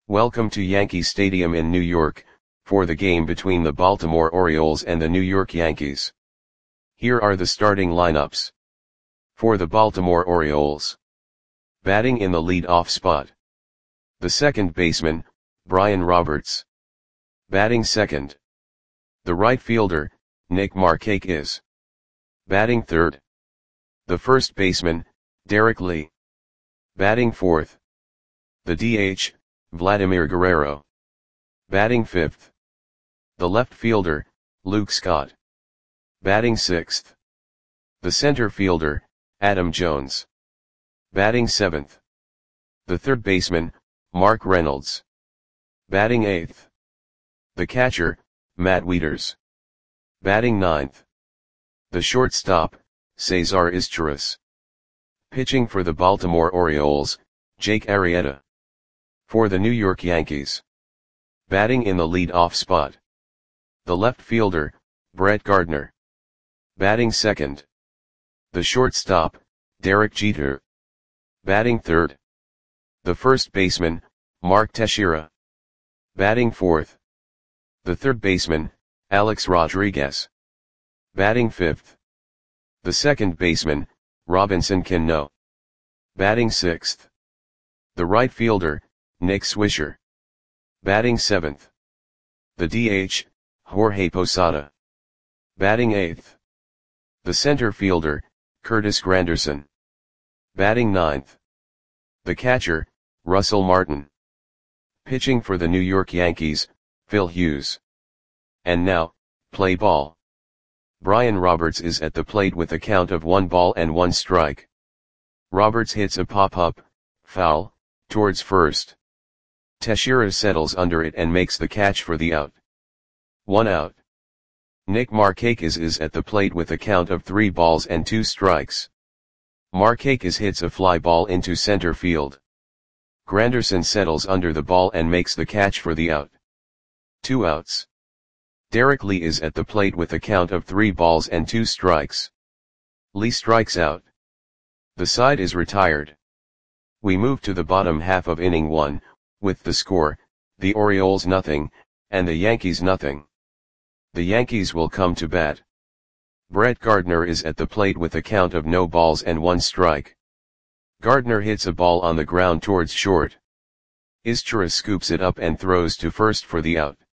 Welcome to Yankee Stadium in New York, for the game between the Baltimore Orioles and the New York Yankees. Here are the starting lineups. For the Baltimore Orioles. Batting in the lead-off spot. The second baseman, Brian Roberts. Batting second. The right fielder, Nick Markakis. Batting third. The first baseman, Derek Lee. Batting fourth. The DH, Vladimir Guerrero. Batting fifth. The left fielder, Luke Scott. Batting sixth. The center fielder, Adam Jones. Batting seventh. The third baseman, Mark Reynolds. Batting eighth. The catcher, Matt Wieters. Batting ninth. The shortstop, Cesar Izturis. Pitching for the Baltimore Orioles, Jake Arrieta. For the New York Yankees. Batting in the lead-off spot. The left fielder, Brett Gardner. Batting second. The shortstop, Derek Jeter. Batting third. The first baseman, Mark Teixeira. Batting fourth. The third baseman, Alex Rodriguez. Batting fifth. The second baseman, Robinson Cano. Batting sixth. The right fielder, Nick Swisher. Batting seventh. The DH, Jorge Posada. Batting eighth. The center fielder, Curtis Granderson. Batting ninth. The catcher, Russell Martin. Pitching for the New York Yankees, Phil Hughes. And now, play ball. Brian Roberts is at the plate with a count of 1 ball and 1 strike. Roberts hits a pop-up, foul, towards first. Teixeira settles under it and makes the catch for the out. 1 out. Nick Markakis is at the plate with a count of 3 balls and 2 strikes. Markakis hits a fly ball into center field. Granderson settles under the ball and makes the catch for the out. 2 outs. Derek Lee is at the plate with a count of 3 balls and 2 strikes. Lee strikes out. The side is retired. We move to the bottom half of inning 1, with the score, the Orioles nothing, and the Yankees nothing. The Yankees will come to bat. Brett Gardner is at the plate with a count of no balls and 1 strike. Gardner hits a ball on the ground towards short. Izturis scoops it up and throws to first for the out.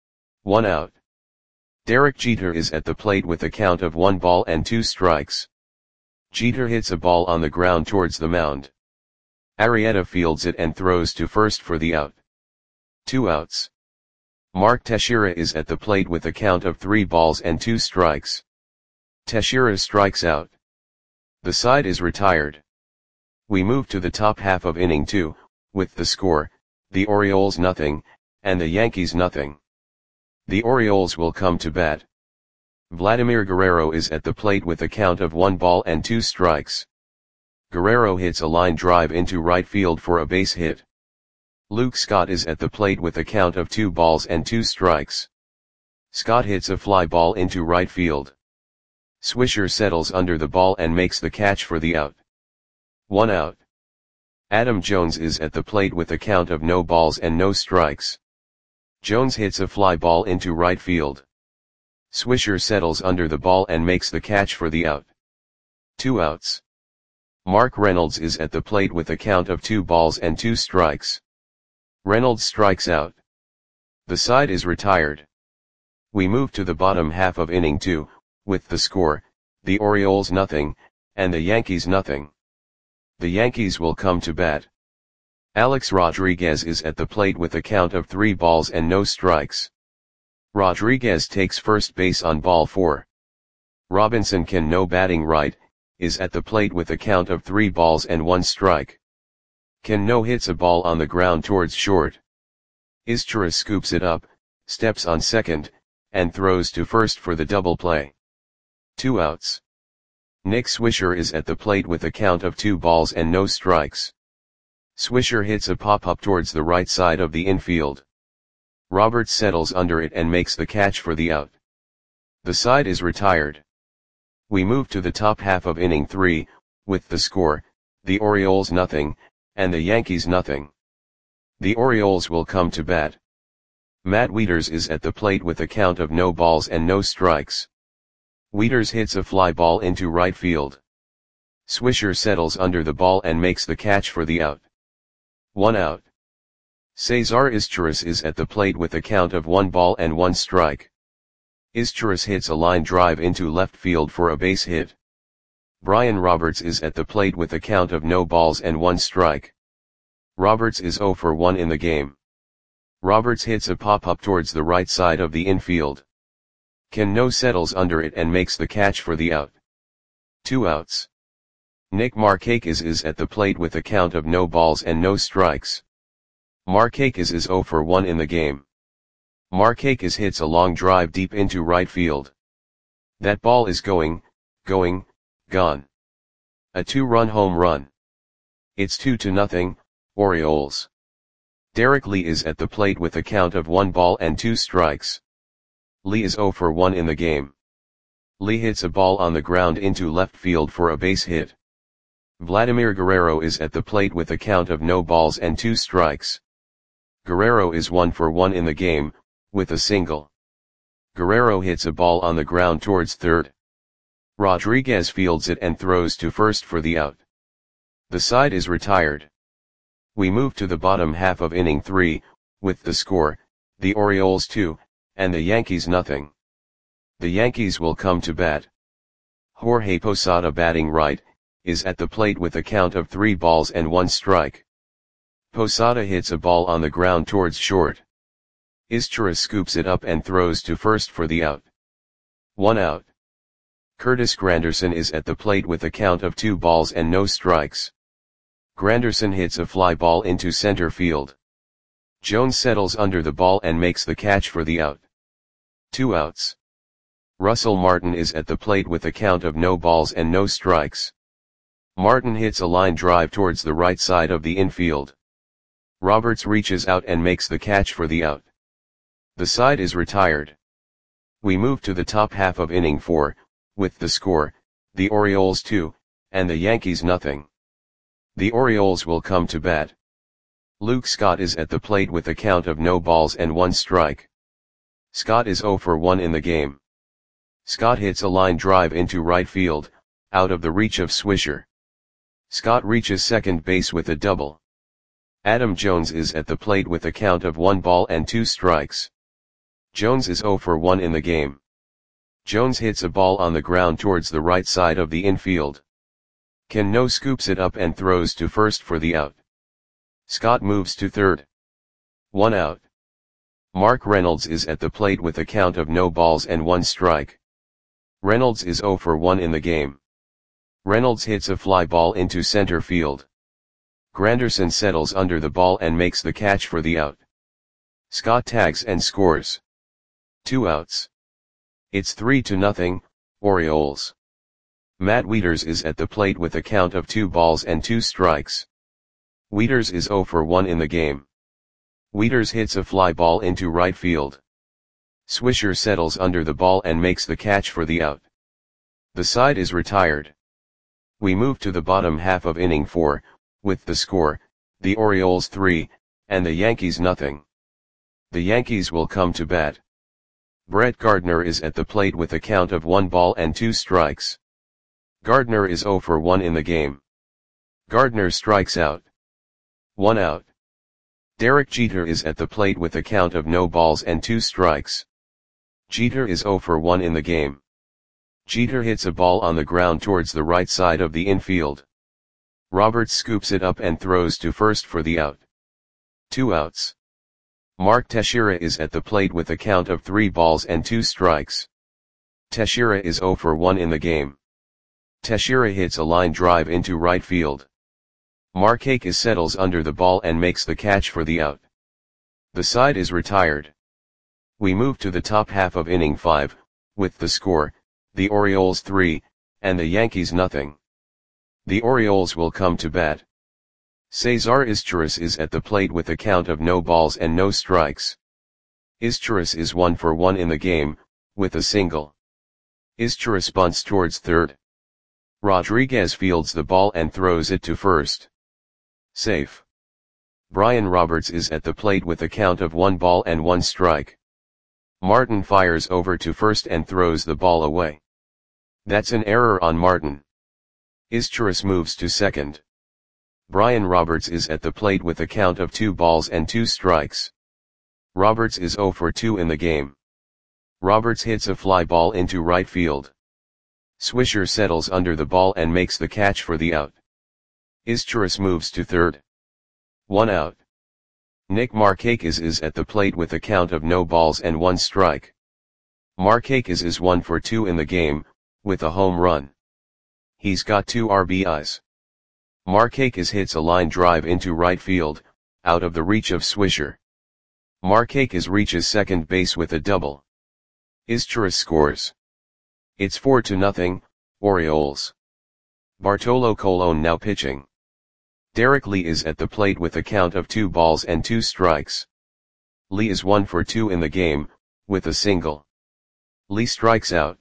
1 out. Derek Jeter is at the plate with a count of 1 ball and 2 strikes. Jeter hits a ball on the ground towards the mound. Arrieta fields it and throws to first for the out. 2 outs. Mark Teixeira is at the plate with a count of 3 balls and 2 strikes. Teixeira strikes out. The side is retired. We move to the top half of inning 2, with the score, the Orioles nothing, and the Yankees nothing. The Orioles will come to bat. Vladimir Guerrero is at the plate with a count of 1 ball and 2 strikes. Guerrero hits a line drive into right field for a base hit. Luke Scott is at the plate with a count of 2 balls and 2 strikes. Scott hits a fly ball into right field. Swisher settles under the ball and makes the catch for the out. 1 out. Adam Jones is at the plate with a count of no balls and no strikes. Jones hits a fly ball into right field. Swisher settles under the ball and makes the catch for the out. 2 outs. Mark Reynolds is at the plate with a count of 2 balls and 2 strikes. Reynolds strikes out. The side is retired. We move to the bottom half of inning 2, with the score, the Orioles nothing, and the Yankees nothing. The Yankees will come to bat. Alex Rodriguez is at the plate with a count of 3 balls and no strikes. Rodriguez takes first base on ball 4. Robinson Cano, batting right, is at the plate with a count of 3 balls and 1 strike. Cano hits a ball on the ground towards short. Izturis scoops it up, steps on second, and throws to first for the double play. 2 outs. Nick Swisher is at the plate with a count of 2 balls and no strikes. Swisher hits a pop-up towards the right side of the infield. Roberts settles under it and makes the catch for the out. The side is retired. We move to the top half of inning 3, with the score, the Orioles nothing, and the Yankees nothing. The Orioles will come to bat. Matt Wieters is at the plate with a count of no balls and no strikes. Wieters hits a fly ball into right field. Swisher settles under the ball and makes the catch for the out. 1 out. Cesar Izturis is at the plate with a count of 1 ball and 1 strike. Izturis hits a line drive into left field for a base hit. Brian Roberts is at the plate with a count of no balls and 1 strike. Roberts is 0 for 1 in the game. Roberts hits a pop-up towards the right side of the infield. Cano settles under it and makes the catch for the out. 2 outs. Nick Markakis is at the plate with a count of no balls and no strikes. Markakis is 0 for 1 in the game. Markakis hits a long drive deep into right field. That ball is gone. A 2-run home run. It's 2-0, Orioles. Derek Lee is at the plate with a count of 1 ball and 2 strikes. Lee is 0 for 1 in the game. Lee hits a ball on the ground into left field for a base hit. Vladimir Guerrero is at the plate with a count of no balls and 2 strikes. Guerrero is 1 for 1 in the game, with a single. Guerrero hits a ball on the ground towards third. Rodriguez fields it and throws to first for the out. The side is retired. We move to the bottom half of inning 3, with the score, the Orioles 2, and the Yankees 0. The Yankees will come to bat. Jorge Posada, batting right, is at the plate with a count of 3 balls and 1 strike. Posada hits a ball on the ground towards short. Izturis scoops it up and throws to first for the out. 1 out. Curtis Granderson is at the plate with a count of 2 balls and no strikes. Granderson hits a fly ball into center field. Jones settles under the ball and makes the catch for the out. 2 outs. Russell Martin is at the plate with a count of no balls and no strikes. Martin hits a line drive towards the right side of the infield. Roberts reaches out and makes the catch for the out. The side is retired. We move to the top half of inning 4, with the score, the Orioles 2, and the Yankees 0. The Orioles will come to bat. Luke Scott is at the plate with a count of no balls and 1 strike. Scott is 0 for 1 in the game. Scott hits a line drive into right field, out of the reach of Swisher. Scott reaches second base with a double. Adam Jones is at the plate with a count of 1 ball and 2 strikes. Jones is 0 for 1 in the game. Jones hits a ball on the ground towards the right side of the infield. Cano scoops it up and throws to first for the out. Scott moves to third. 1 out. Mark Reynolds is at the plate with a count of no balls and 1 strike. Reynolds is 0 for 1 in the game. Reynolds hits a fly ball into center field. Granderson settles under the ball and makes the catch for the out. Scott tags and scores. 2 outs. It's 3-0, Orioles. Matt Wieters is at the plate with a count of 2 balls and 2 strikes. Wieters is 0 for 1 in the game. Wieters hits a fly ball into right field. Swisher settles under the ball and makes the catch for the out. The side is retired. We move to the bottom half of inning 4, with the score, the Orioles 3, and the Yankees 0. The Yankees will come to bat. Brett Gardner is at the plate with a count of 1 ball and 2 strikes. Gardner is 0 for 1 in the game. Gardner strikes out. 1 out. Derek Jeter is at the plate with a count of no balls and 2 strikes. Jeter is 0 for 1 in the game. Jeter hits a ball on the ground towards the right side of the infield. Roberts scoops it up and throws to first for the out. 2 outs. Mark Teixeira is at the plate with a count of 3 balls and 2 strikes. Teixeira is 0 for 1 in the game. Teixeira hits a line drive into right field. Markakis settles under the ball and makes the catch for the out. The side is retired. We move to the top half of inning 5, with the score, the Orioles 3, and the Yankees 0. The Orioles will come to bat. Cesar Izturis is at the plate with a count of no balls and no strikes. Izturis is 1 for 1 in the game, with a single. Izturis bunts towards third. Rodriguez fields the ball and throws it to first. Safe. Brian Roberts is at the plate with a count of 1 ball and 1 strike. Martin fires over to first and throws the ball away. That's an error on Martin. Izturis moves to second. Brian Roberts is at the plate with a count of 2 balls and 2 strikes. Roberts is 0 for 2 in the game. Roberts hits a fly ball into right field. Swisher settles under the ball and makes the catch for the out. Izturis moves to third. 1 out. Nick Markakis is at the plate with a count of no balls and 1 strike. Markakis is 1 for 2 in the game, with a home run. He's got 2 RBIs. Markakis hits a line drive into right field, out of the reach of Swisher. Markakis reaches second base with a double. Izturis scores. It's 4-0, Orioles. Bartolo Colon now pitching. Derek Lee is at the plate with a count of 2 balls and 2 strikes. Lee is 1 for 2 in the game, with a single. Lee strikes out.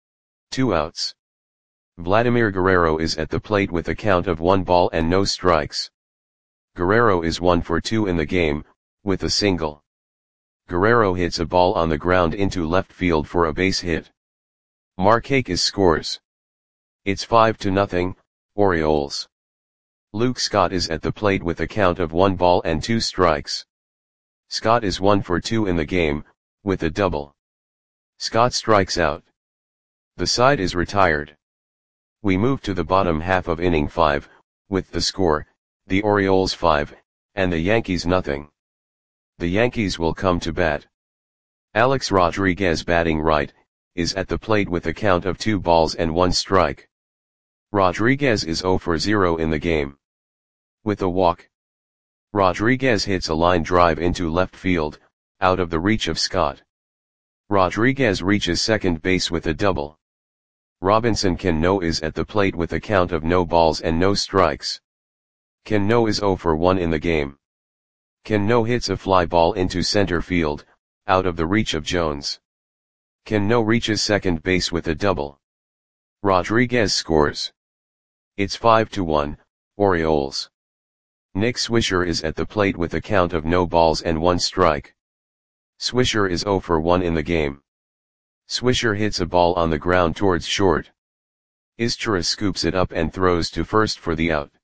2 outs. Vladimir Guerrero is at the plate with a count of 1 ball and no strikes. Guerrero is 1 for 2 in the game, with a single. Guerrero hits a ball on the ground into left field for a base hit. Markakis scores. It's 5-0, Orioles. Luke Scott is at the plate with a count of 1 ball and 2 strikes. Scott is 1 for 2 in the game, with a double. Scott strikes out. The side is retired. We move to the bottom half of inning 5, with the score, the Orioles 5, and the Yankees nothing. The Yankees will come to bat. Alex Rodriguez, batting right, is at the plate with a count of 2 balls and 1 strike. Rodriguez is 0 for 0 in the game. With a walk, Rodriguez hits a line drive into left field, out of the reach of Scott. Rodriguez reaches second base with a double. Robinson Cano is at the plate with a count of no balls and no strikes. Cano is 0 for 1 in the game. Cano hits a fly ball into center field, out of the reach of Jones. Cano reaches second base with a double. Rodriguez scores. It's 5-1, Orioles. Nick Swisher is at the plate with a count of no balls and 1 strike. Swisher is 0 for 1 in the game. Swisher hits a ball on the ground towards short. Izturis scoops it up and throws to first for the out.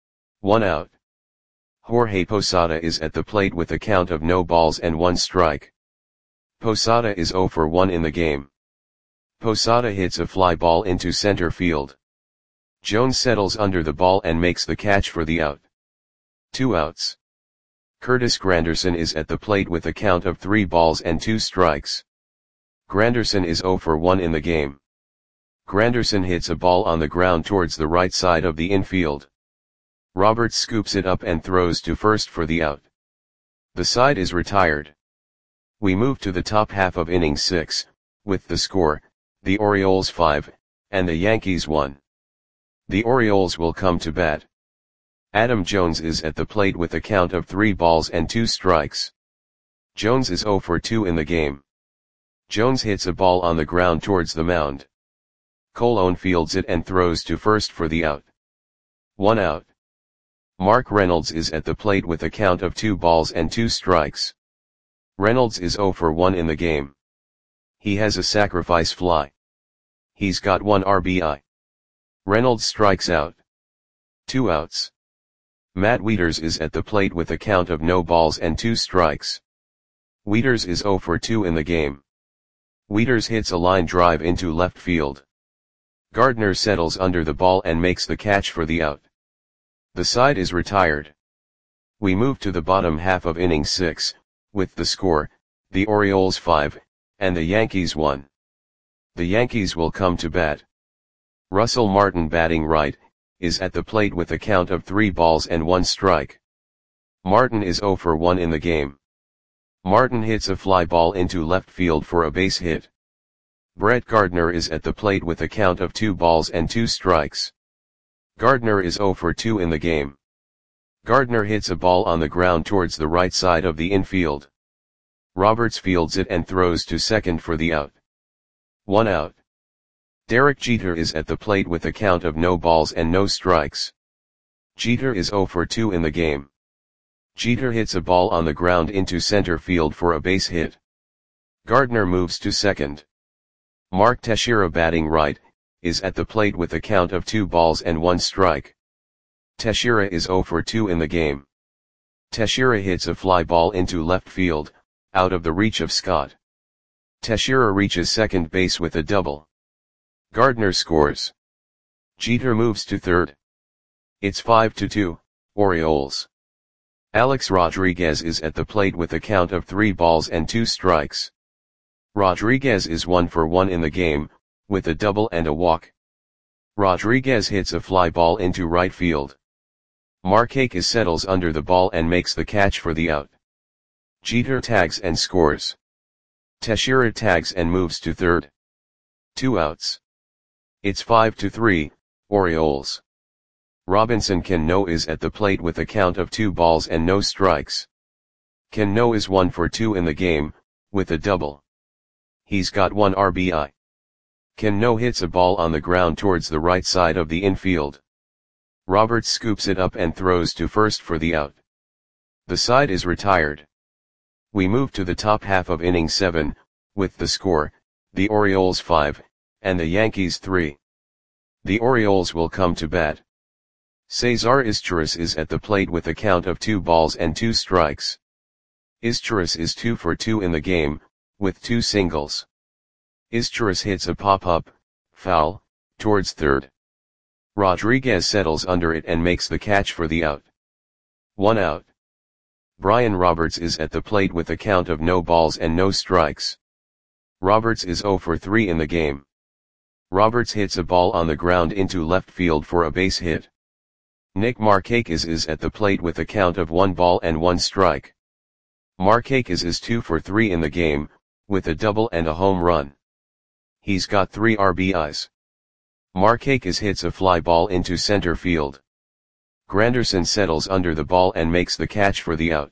1 out. Jorge Posada is at the plate with a count of no balls and 1 strike. Posada is 0 for 1 in the game. Posada hits a fly ball into center field. Jones settles under the ball and makes the catch for the out. 2 outs. Curtis Granderson is at the plate with a count of 3 balls and 2 strikes. Granderson is 0 for 1 in the game. Granderson hits a ball on the ground towards the right side of the infield. Roberts scoops it up and throws to first for the out. The side is retired. We move to the top half of inning 6, with the score, the Orioles 5, and the Yankees 1. The Orioles will come to bat. Adam Jones is at the plate with a count of 3 balls and 2 strikes. Jones is 0 for 2 in the game. Jones hits a ball on the ground towards the mound. Colon fields it and throws to first for the out. 1 out. Mark Reynolds is at the plate with a count of 2 balls and 2 strikes. Reynolds is 0 for 1 in the game. He has a sacrifice fly. He's got 1 RBI. Reynolds strikes out. 2 outs. Matt Wieters is at the plate with a count of no balls and 2 strikes. Wieters is 0 for 2 in the game. Wieters hits a line drive into left field. Gardner settles under the ball and makes the catch for the out. The side is retired. We move to the bottom half of inning 6, with the score, the Orioles 5, and the Yankees 1. The Yankees will come to bat. Russell Martin, batting right, is at the plate with a count of 3 balls and 1 strike. Martin is 0 for 1 in the game. Martin hits a fly ball into left field for a base hit. Brett Gardner is at the plate with a count of 2 balls and 2 strikes. Gardner is 0 for 2 in the game. Gardner hits a ball on the ground towards the right side of the infield. Roberts fields it and throws to second for the out. 1 out. Derek Jeter is at the plate with a count of no balls and no strikes. Jeter is 0 for 2 in the game. Jeter hits a ball on the ground into center field for a base hit. Gardner moves to second. Mark Teixeira, batting right, is at the plate with a count of 2 balls and 1 strike. Teixeira is 0 for 2 in the game. Teixeira hits a fly ball into left field, out of the reach of Scott. Teixeira reaches second base with a double. Gardner scores. Jeter moves to third. It's 5-2, Orioles. Alex Rodriguez is at the plate with a count of 3 balls and 2 strikes. Rodriguez is 1 for 1 in the game, with a double and a walk. Rodriguez hits a fly ball into right field. Markakis settles under the ball and makes the catch for the out. Jeter tags and scores. Teixeira tags and moves to third. 2 outs. It's 5-3, Orioles. Robinson Cano is at the plate with a count of 2 balls and no strikes. Cano is 1 for 2 in the game, with a double. He's got 1 RBI. Cano hits a ball on the ground towards the right side of the infield. Roberts scoops it up and throws to first for the out. The side is retired. We move to the top half of inning 7, with the score, the Orioles 5, and the Yankees 3. The Orioles will come to bat. Cesar Izturis is at the plate with a count of 2 balls and 2 strikes. Izturis is 2 for 2 in the game, with 2 singles. Izturis hits a pop-up, foul, towards third. Rodriguez settles under it and makes the catch for the out. 1 out. Brian Roberts is at the plate with a count of no balls and no strikes. Roberts is 0 for 3 in the game. Roberts hits a ball on the ground into left field for a base hit. Nick Markakis is at the plate with a count of 1 ball and 1 strike. Markakis is 2 for 3 in the game, with a double and a home run. He's got 3 RBIs. Markakis hits a fly ball into center field. Granderson settles under the ball and makes the catch for the out.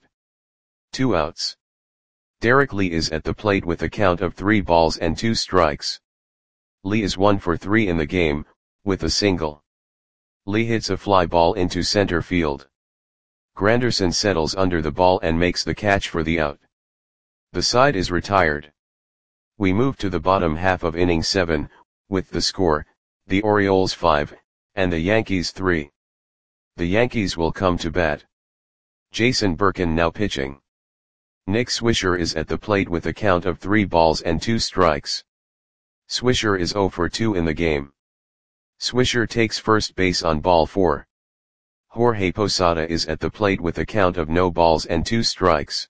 2 outs. Derek Lee is at the plate with a count of 3 balls and 2 strikes. Lee is 1 for 3 in the game, with a single. Lee hits a fly ball into center field. Granderson settles under the ball and makes the catch for the out. The side is retired. We move to the bottom half of inning 7, with the score, the Orioles 5, and the Yankees 3. The Yankees will come to bat. Jason Birkin now pitching. Nick Swisher is at the plate with a count of 3 balls and 2 strikes. Swisher is 0 for 2 in the game. Swisher takes first base on ball 4. Jorge Posada is at the plate with a count of no balls and 2 strikes.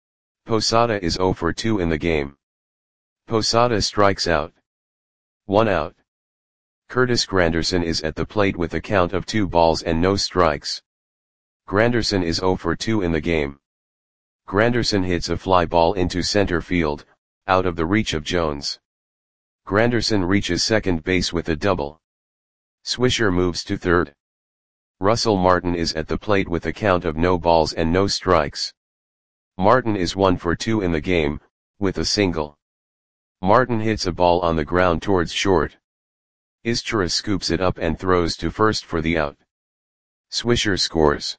Posada is 0 for 2 in the game. Posada strikes out. 1 out. Curtis Granderson is at the plate with a count of 2 balls and no strikes. Granderson is 0 for 2 in the game. Granderson hits a fly ball into center field, out of the reach of Jones. Granderson reaches second base with a double. Swisher moves to third. Russell Martin is at the plate with a count of no balls and no strikes. Martin is 1 for 2 in the game, with a single. Martin hits a ball on the ground towards short. Izturis scoops it up and throws to first for the out. Swisher scores.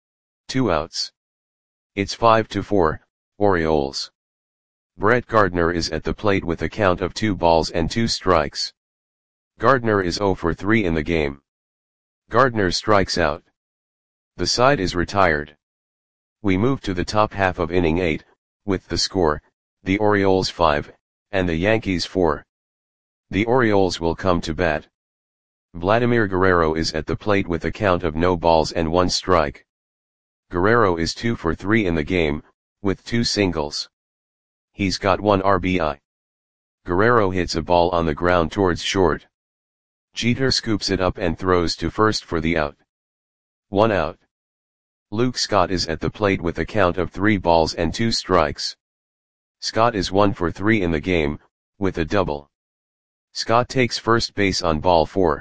2 outs. It's 5-4, Orioles. Brett Gardner is at the plate with a count of 2 balls and 2 strikes. Gardner is 0 for 3 in the game. Gardner strikes out. The side is retired. We move to the top half of inning 8, with the score, the Orioles 5, and the Yankees 4. The Orioles will come to bat. Vladimir Guerrero is at the plate with a count of no balls and 1 strike. Guerrero is 2 for 3 in the game, with 2 singles. He's got 1 RBI. Guerrero hits a ball on the ground towards short. Jeter scoops it up and throws to first for the out. 1 out. Luke Scott is at the plate with a count of 3 balls and 2 strikes. Scott is 1 for 3 in the game, with a double. Scott takes first base on ball 4.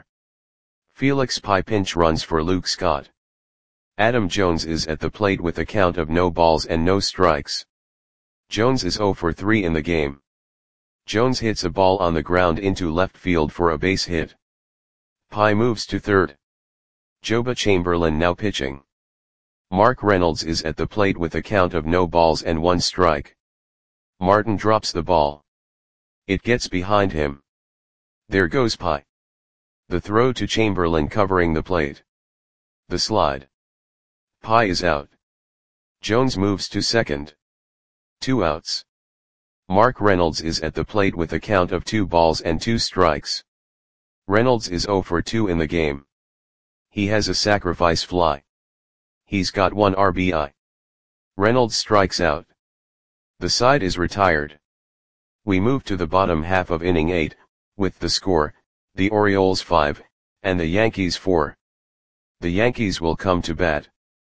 Felix Pie pinch runs for Luke Scott. Adam Jones is at the plate with a count of no balls and no strikes. Jones is 0 for 3 in the game. Jones hits a ball on the ground into left field for a base hit. Pie moves to third. Joba Chamberlain now pitching. Mark Reynolds is at the plate with a count of no balls and 1 strike. Martin drops the ball. It gets behind him. There goes Pye. The throw to Chamberlain covering the plate. The slide. Pye is out. Jones moves to second. 2 outs. Mark Reynolds is at the plate with a count of 2 balls and 2 strikes. Reynolds is 0 for 2 in the game. He has a sacrifice fly. He's got 1 RBI. Reynolds strikes out. The side is retired. We move to the bottom half of inning 8, with the score, the Orioles 5, and the Yankees 4. The Yankees will come to bat.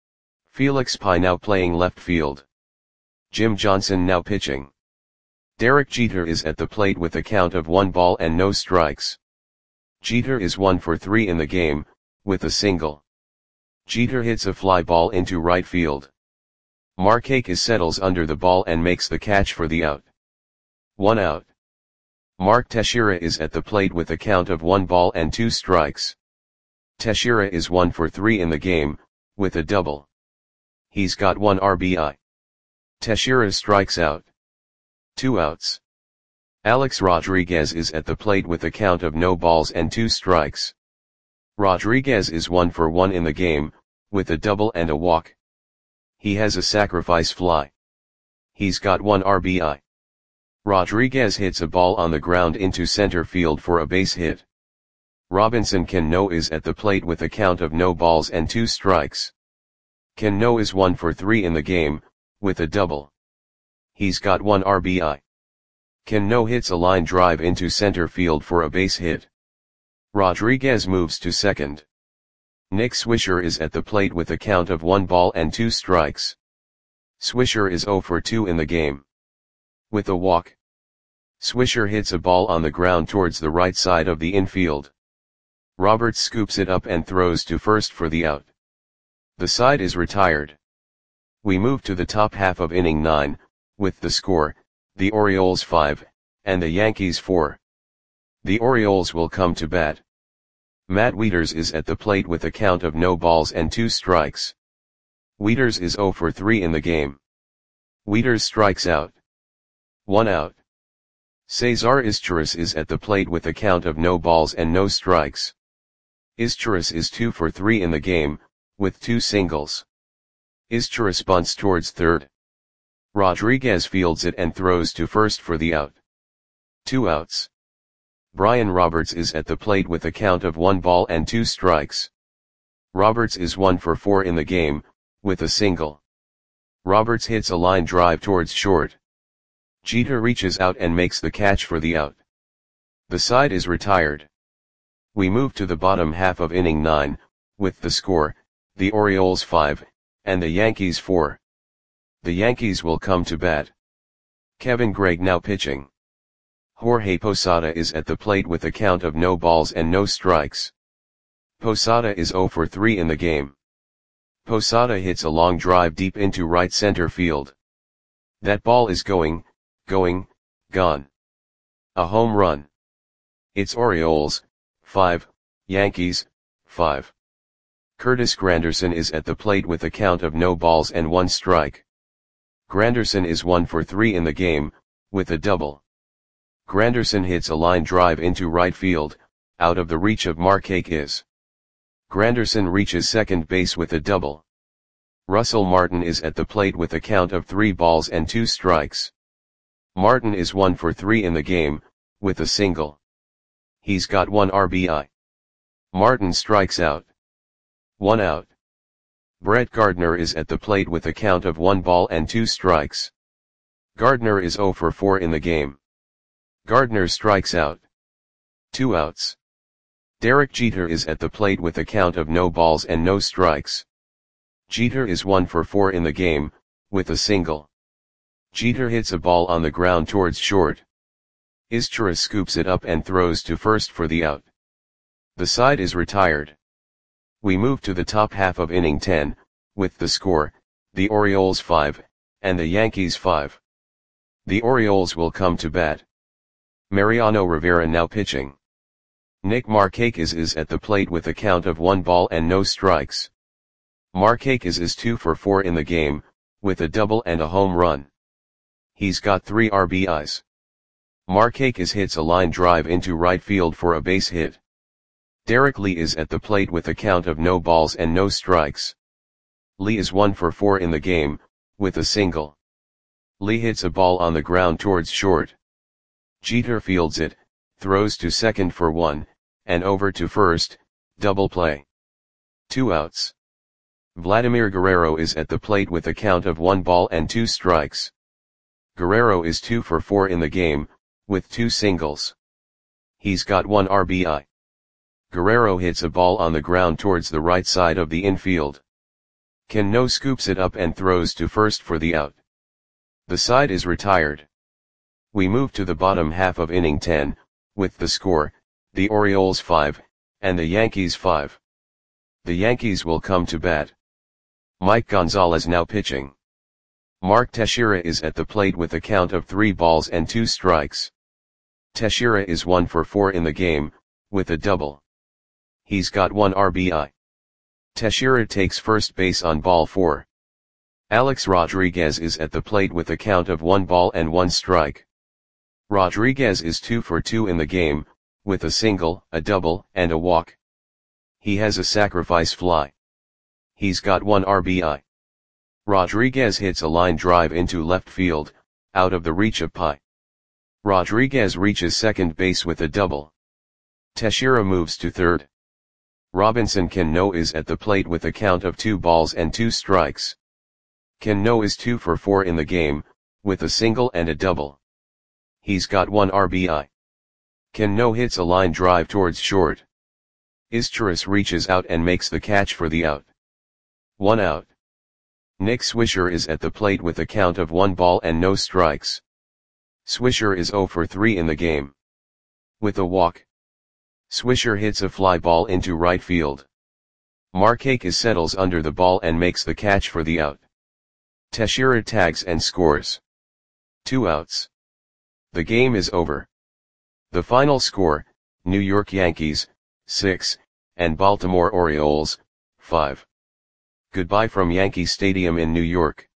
Felix Pye now playing left field. Jim Johnson now pitching. Derek Jeter is at the plate with a count of 1 ball and no strikes. Jeter is 1 for 3 in the game, with a single. Jeter hits a fly ball into right field. Markakis settles under the ball and makes the catch for the out. 1 out. Mark Teixeira is at the plate with a count of 1 ball and 2 strikes. Teixeira is 1 for 3 in the game, with a double. He's got 1 RBI. Teixeira strikes out. 2 outs. Alex Rodriguez is at the plate with a count of no balls and 2 strikes. Rodriguez is 1 for 1 in the game, with a double and a walk. He has a sacrifice fly. He's got 1 RBI. Rodriguez hits a ball on the ground into center field for a base hit. Robinson Cano is at the plate with a count of no balls and 2 strikes. Cano is 1 for 3 in the game, with a double. He's got 1 RBI. Cano hits a line drive into center field for a base hit. Rodriguez moves to second. Nick Swisher is at the plate with a count of 1 ball and 2 strikes. Swisher is 0 for 2 in the game. With a walk. Swisher hits a ball on the ground towards the right side of the infield. Roberts scoops it up and throws to first for the out. The side is retired. We move to the top half of inning 9, with the score, the Orioles 5, and the Yankees 4. The Orioles will come to bat. Matt Wieters is at the plate with a count of no balls and 2 strikes. Wieters is 0 for 3 in the game. Wieters strikes out. 1 out. Cesar Izturis is at the plate with a count of no balls and no strikes. Izturis is 2 for 3 in the game, with 2 singles. Izturis bunts towards third. Rodriguez fields it and throws to first for the out. 2 outs. Brian Roberts is at the plate with a count of 1 ball and 2 strikes. Roberts is 1 for 4 in the game, with a single. Roberts hits a line drive towards short. Jeter reaches out and makes the catch for the out. The side is retired. We move to the bottom half of inning 9, with the score, the Orioles 5, and the Yankees 4. The Yankees will come to bat. Kevin Gregg now pitching. Jorge Posada is at the plate with a count of no balls and no strikes. Posada is 0 for 3 in the game. Posada hits a long drive deep into right center field. That ball is gone. A home run. It's Orioles, 5, Yankees, 5. Curtis Granderson is at the plate with a count of no balls and 1 strike. Granderson is 1 for 3 in the game, with a double. Granderson hits a line drive into right field, out of the reach of Markakis. Granderson reaches second base with a double. Russell Martin is at the plate with a count of 3 balls and 2 strikes. Martin is 1 for 3 in the game, with a single. He's got 1 RBI. Martin strikes out. 1 out. Brett Gardner is at the plate with a count of 1 ball and 2 strikes. Gardner is 0 for 4 in the game. Gardner strikes out. 2 outs. Derek Jeter is at the plate with a count of no balls and no strikes. Jeter is 1 for 4 in the game, with a single. Jeter hits a ball on the ground towards short. Izturis scoops it up and throws to first for the out. The side is retired. We move to the top half of inning 10, with the score, the Orioles 5, and the Yankees 5. The Orioles will come to bat. Mariano Rivera now pitching. Nick Markakis is at the plate with a count of 1 ball and no strikes. Markakis is 2 for 4 in the game, with a double and a home run. He's got 3 RBIs. Markakis hits a line drive into right field for a base hit. Derek Lee is at the plate with a count of no balls and no strikes. Lee is 1 for 4 in the game, with a single. Lee hits a ball on the ground towards short. Jeter fields it, throws to second for 1, and over to first, double play. 2 outs. Vladimir Guerrero is at the plate with a count of 1 ball and 2 strikes. Guerrero is 2 for 4 in the game, with 2 singles. He's got 1 RBI. Guerrero hits a ball on the ground towards the right side of the infield. Cano scoops it up and throws to first for the out. The side is retired. We move to the bottom half of inning 10, with the score, the Orioles 5, and the Yankees 5. The Yankees will come to bat. Mike Gonzalez now pitching. Mark Teixeira is at the plate with a count of 3 balls and 2 strikes. Teixeira is 1 for 4 in the game, with a double. He's got 1 RBI. Teixeira takes first base on ball 4. Alex Rodriguez is at the plate with a count of 1 ball and 1 strike. Rodriguez is 2 for 2 in the game, with a single, a double, and a walk. He has a sacrifice fly. He's got 1 RBI. Rodriguez hits a line drive into left field, out of the reach of Pi. Rodriguez reaches second base with a double. Teixeira moves to third. Robinson Cano is at the plate with a count of 2 balls and 2 strikes. Cano is 2 for 4 in the game, with a single and a double. He's got 1 RBI. Cano hits a line drive towards short. Izturis reaches out and makes the catch for the out. 1 out. Nick Swisher is at the plate with a count of 1 ball and no strikes. Swisher is 0 for 3 in the game. With a walk. Swisher hits a fly ball into right field. Markakis settles under the ball and makes the catch for the out. Teixeira tags and scores. 2 outs. The game is over. The final score, New York Yankees, 6, and Baltimore Orioles, 5. Goodbye from Yankee Stadium in New York.